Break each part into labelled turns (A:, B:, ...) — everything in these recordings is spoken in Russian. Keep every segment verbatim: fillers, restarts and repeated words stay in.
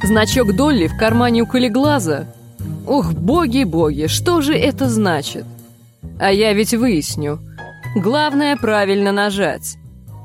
A: Значок Долли в кармане у Калиглаза? Ох, боги-боги, что же это значит? А я ведь выясню. Главное правильно нажать.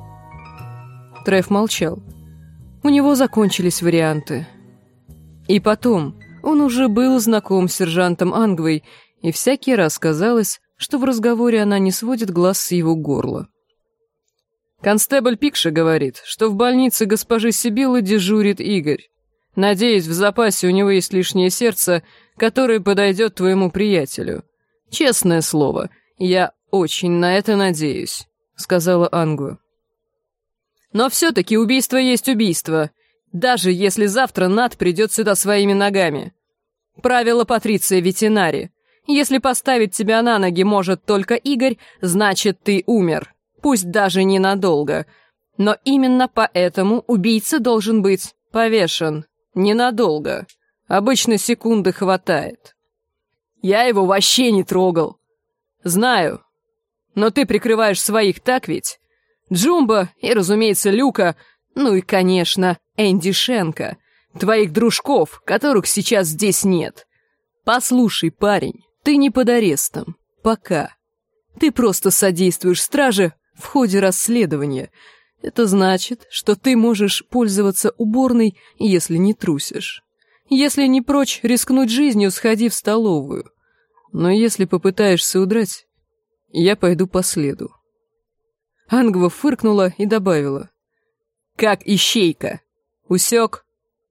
A: Треф молчал. У него закончились варианты. И потом, он уже был знаком с сержантом Ангвой, и всякий раз казалось, что в разговоре она не сводит глаз с его горла. Констебль Пикша говорит, что в больнице госпожи Сибиллы дежурит Игорь. Надеюсь, в запасе у него есть лишнее сердце, которое подойдет твоему приятелю. Честное слово, я очень на это надеюсь», — сказала Ангва. «Но все-таки убийство есть убийство, даже если завтра Нат придет сюда своими ногами. Правило Патриция Ветинари. Если поставить тебя на ноги может только Игорь, значит, ты умер. Пусть даже ненадолго. Но именно поэтому убийца должен быть повешен. Ненадолго. Обычно секунды хватает. Я его вообще не трогал. Знаю. Но ты прикрываешь своих, так ведь? Джумбо и, разумеется, Люка, ну и, конечно, Энди Шенка. Твоих дружков, которых сейчас здесь нет. Послушай, парень, ты не под арестом. Пока. Ты просто содействуешь страже в ходе расследования. Это значит, что ты можешь пользоваться уборной, если не трусишь. Если не прочь рискнуть жизнью, сходи в столовую. Но если попытаешься удрать, я пойду по следу. Ангва фыркнула и добавила. Как ищейка. Усек?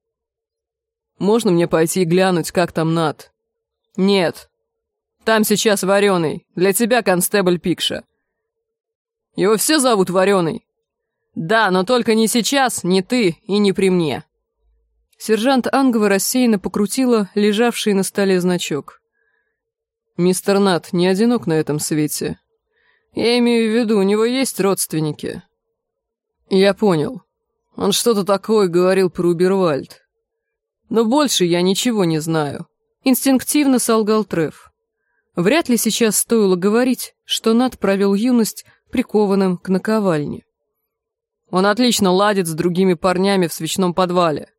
A: Можно мне пойти глянуть, как там Нат? Нет. Там сейчас Вареный. Для тебя констебль Пикша. Его все зовут Вареный? Да, но только не сейчас, не ты и не при мне. Сержант Ангва рассеянно покрутила лежавший на столе значок. Мистер Нат не одинок на этом свете. Я имею в виду, у него есть родственники. Я понял. Он что-то такое говорил про Убервальд. Но больше я ничего не знаю. Инстинктивно солгал Треф. Вряд ли сейчас стоило говорить, что Нат провел юность прикованным к наковальне. Он отлично ладит с другими парнями в свечном подвале.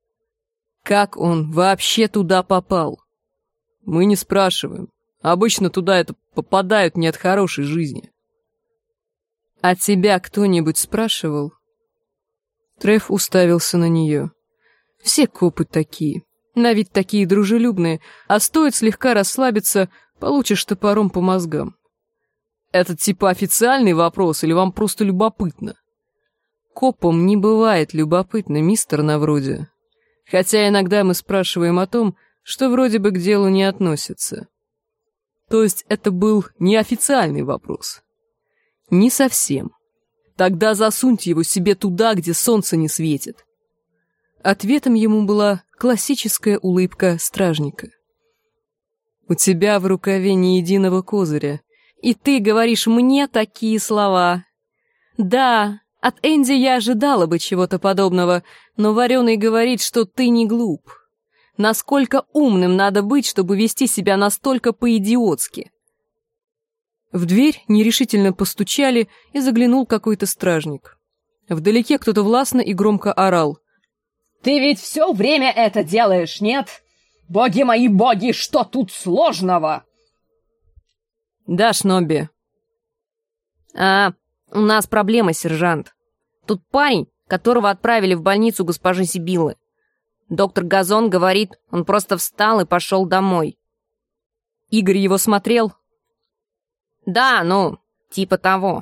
A: Как он вообще туда попал? Мы не спрашиваем. Обычно туда это попадают не от хорошей жизни. А тебя кто-нибудь спрашивал? Треф уставился на нее. Все копы такие. На вид такие дружелюбные, а стоит слегка расслабиться, получишь топором по мозгам. Это типа официальный вопрос или вам просто любопытно? Копам не бывает любопытно, мистер Навроди. Хотя иногда мы спрашиваем о том, что вроде бы к делу не относится. То есть это был неофициальный вопрос? Не совсем. Тогда засуньте его себе туда, где солнце не светит. Ответом ему была классическая улыбка стражника. У тебя в рукаве ни единого козыря, и ты говоришь мне такие слова. Да, от Энди я ожидала бы чего-то подобного, но Вареный говорит, что ты не глуп. Насколько умным надо быть, чтобы вести себя настолько по-идиотски? В дверь нерешительно постучали, и заглянул какой-то стражник. Вдалеке кто-то властно и громко орал.
B: «Ты ведь все время это делаешь, нет? Боги мои боги, что тут сложного?»
A: «Да, Шнобби».
C: «А, у нас проблема, сержант. Тут парень, которого отправили в больницу госпожи Сибиллы. Доктор Газон говорит, он просто встал и пошел домой».
A: «Игорь его смотрел?»
C: «Да, ну, типа того».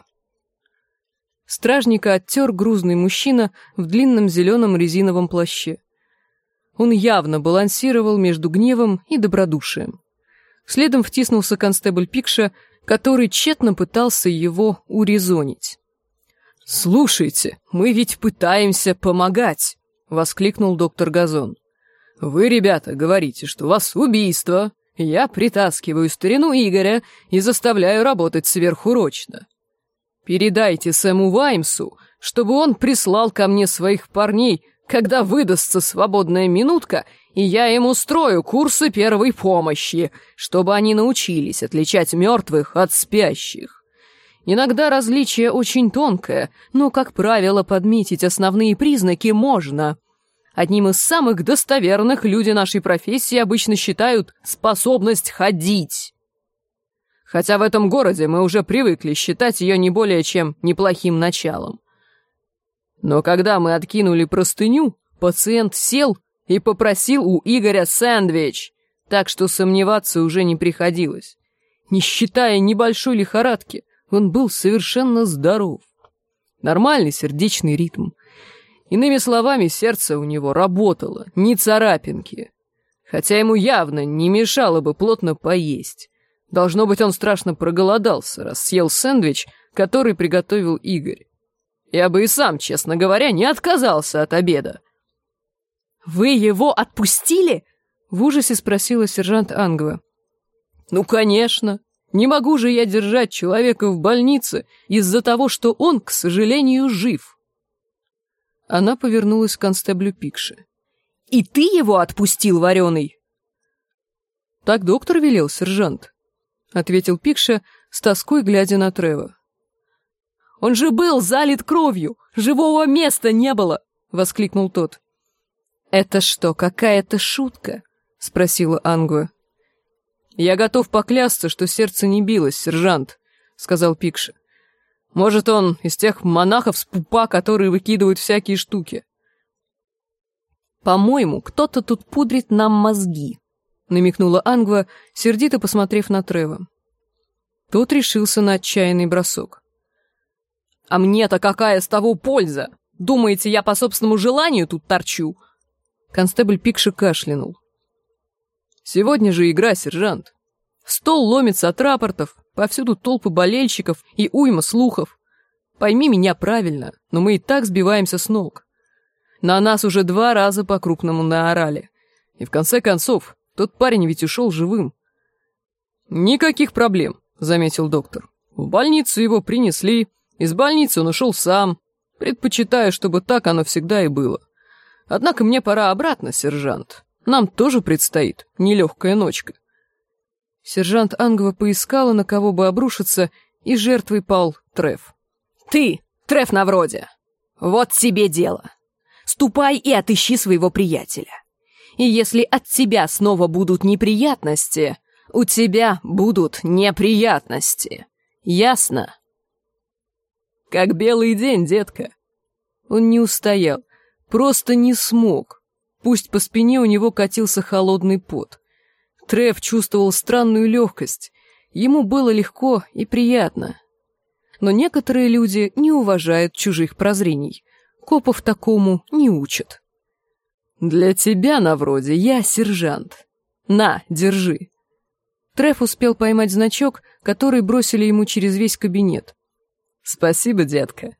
A: Стражника оттер грузный мужчина в длинном зеленом резиновом плаще. Он явно балансировал между гневом и добродушием. Следом втиснулся констебль Пикша, который тщетно пытался его урезонить. «Слушайте, мы ведь пытаемся помогать!» — воскликнул доктор Газон. «Вы, ребята, говорите, что у вас убийство. Я притаскиваю старину Игоря и заставляю работать сверхурочно. Передайте Сэму Ваймсу, чтобы он прислал ко мне своих парней, когда выдастся свободная минутка, и я им устрою курсы первой помощи, чтобы они научились отличать мертвых от спящих. Иногда различие очень тонкое, но, как правило, подметить основные признаки можно. Одним из самых достоверных люди нашей профессии обычно считают способность ходить. Хотя в этом городе мы уже привыкли считать ее не более чем неплохим началом. Но когда мы откинули простыню, пациент сел и попросил у Игоря сэндвич, так что сомневаться уже не приходилось. Не считая небольшой лихорадки, он был совершенно здоров. Нормальный сердечный ритм. Иными словами, сердце у него работало, ни царапинки. Хотя ему явно не мешало бы плотно поесть. Должно быть, он страшно проголодался, раз съел сэндвич, который приготовил Игорь. Я бы и сам, честно говоря, не отказался от обеда.
C: «Вы его отпустили?» — в ужасе спросила сержант Ангва.
A: «Ну, конечно. Не могу же я держать человека в больнице из-за того, что он, к сожалению, жив».
C: Она повернулась к констеблю Пикше.
B: «И ты его отпустил, вареный?»
C: «Так доктор велел, сержант», — ответил Пикша, с тоской глядя на Трева.
A: «Он же был залит кровью! Живого места не было!» — воскликнул тот.
C: «Это что, какая-то шутка?» — спросила Ангва.
A: «Я готов поклясться, что сердце не билось, сержант», — сказал Пикша. «Может, он из тех монахов с пупа, которые выкидывают всякие штуки».
C: «По-моему, кто-то тут пудрит нам мозги», — намекнула Ангва, сердито посмотрев на Трева. Тот решился на отчаянный бросок.
A: «А мне-то какая с того польза? Думаете, я по собственному желанию тут торчу?»
C: Констебль Пикша кашлянул.
A: «Сегодня же игра, сержант. Стол ломится от рапортов, повсюду толпы болельщиков и уйма слухов. Пойми меня правильно, но мы и так сбиваемся с ног. На нас уже два раза по-крупному наорали. И в конце концов, тот парень ведь ушел живым». «Никаких проблем», — заметил доктор. «В больницу его принесли, из больницы он ушел сам. Предпочитаю, чтобы так оно всегда и было. Однако мне пора обратно, сержант. Нам тоже предстоит нелегкая ночка».
C: Сержант Ангва поискала, на кого бы обрушиться, и жертвой пал Трев.
B: «Ты, Трев Навроди, вот тебе дело. Ступай и отыщи своего приятеля. И если от тебя снова будут неприятности, у тебя будут неприятности. Ясно?»
A: «Как белый день, детка».
C: Он не устоял, просто не смог. Пусть по спине у него катился холодный пот. Трев чувствовал странную легкость. Ему было легко и приятно. Но некоторые люди не уважают чужих прозрений. Копов такому не учат.
A: «Для тебя, Навроди, я сержант. На, держи».
C: Трев успел поймать значок, который бросили ему через весь кабинет.
A: «Спасибо, детка».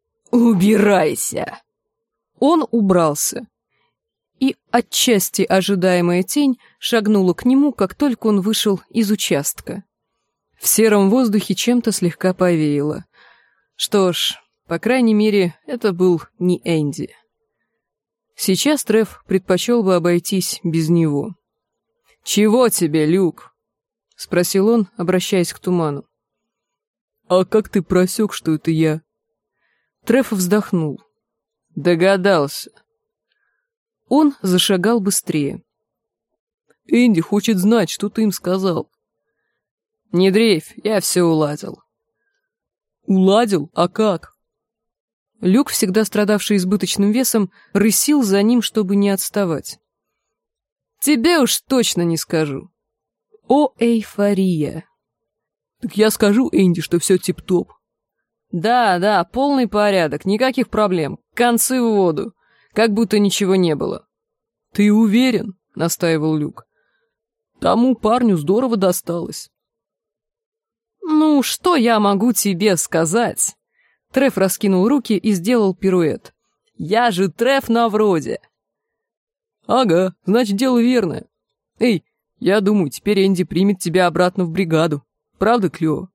B: «Убирайся!»
C: Он убрался. И отчасти ожидаемая тень шагнула к нему, как только он вышел из участка. В сером воздухе чем-то слегка повеяло. Что ж, по крайней мере, это был не Энди. Сейчас Трев предпочел бы обойтись без него.
A: «Чего тебе, Люк?»
C: — спросил он, обращаясь к туману.
A: «А как ты просек, что это я?»
C: Трев вздохнул.
A: «Догадался».
C: Он зашагал быстрее.
A: «Энди хочет знать, что ты им сказал». «Не дрейфь, я все уладил». «Уладил? А как?»
C: Люк, всегда страдавший избыточным весом, рысил за ним, чтобы не отставать.
A: «Тебе уж точно не скажу».
C: О, эйфория!
A: «Так я скажу Энди, что все тип-топ». «Да, да, полный порядок, никаких проблем, концы в воду, как будто ничего не было». «Ты уверен?» — настаивал Люк. «Тому парню здорово досталось». «Ну, что я могу тебе сказать?» Трев раскинул руки и сделал пируэт. «Я же Трев Навроди». «Ага, значит, дело верное. Эй, я думаю, теперь Энди примет тебя обратно в бригаду. Правда, клёво?»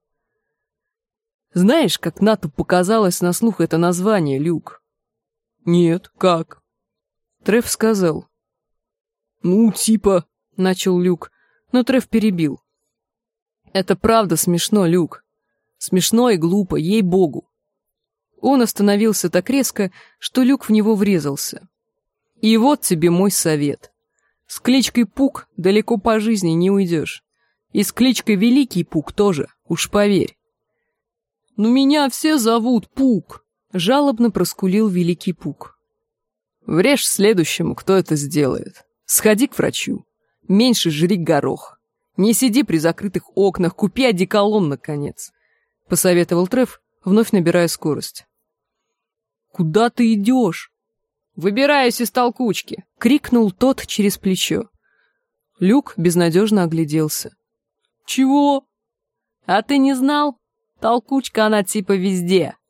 A: «Знаешь, как Нату показалось на слух это название, Люк?» «Нет, как?»
C: Трев сказал.
A: «Ну, типа...»
C: — начал Люк, но Трев перебил. «Это правда смешно, Люк. Смешно и глупо, ей-богу». Он остановился так резко, что Люк в него врезался.
A: И вот тебе мой совет. С кличкой Пук далеко по жизни не уйдешь. И с кличкой Великий Пук тоже, уж поверь. «Ну меня все зовут Пук», — жалобно проскулил Великий Пук. «Врежь следующему, кто это сделает. Сходи к врачу. Меньше жри горох. Не сиди при закрытых окнах, купи одеколон, наконец», — посоветовал Треф, вновь набирая скорость. «Куда ты идешь?» «Выбираюсь из толкучки», — крикнул тот через плечо. Люк безнадежно огляделся. «Чего?» «А ты не знал? Толкучка она типа везде.